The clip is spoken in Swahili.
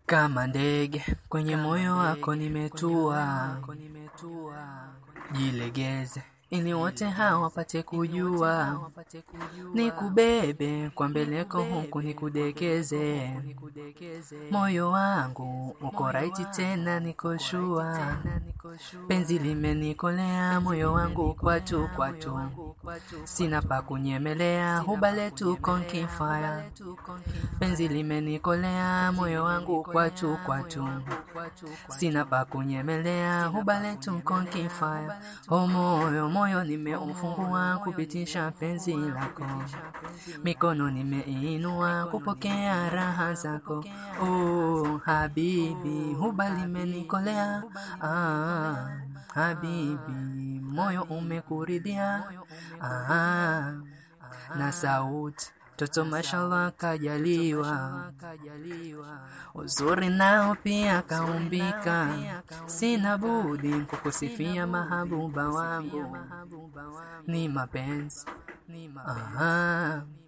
Kama ndege kwenye moyo wako nimetua, jilegeze ili wote hawa wapate kujua, nikubebe kwa mbeleko huku nikudekeze. Moyo wangu uko right tena niko sure, penzi limenikolea moyo wangu kwatu kwatu, sina pa kunyemelea huba letu conking fire. Penzi limenikolea moyo wangu kwatu kwatu, sina pa kunyemelea huba letu conking fire. Oh moyo moyo nimeufungua kupitisha penzi lako, mikono nimeinua kupokea raha zako. Oh habibi huba limenikolea, habibi moyo umekuridhia, na sauti toto mashallah kajaliwa, uzuri nao pia kaumbika. Sina budi kukusifia mahabuba wangu, ni mapenzi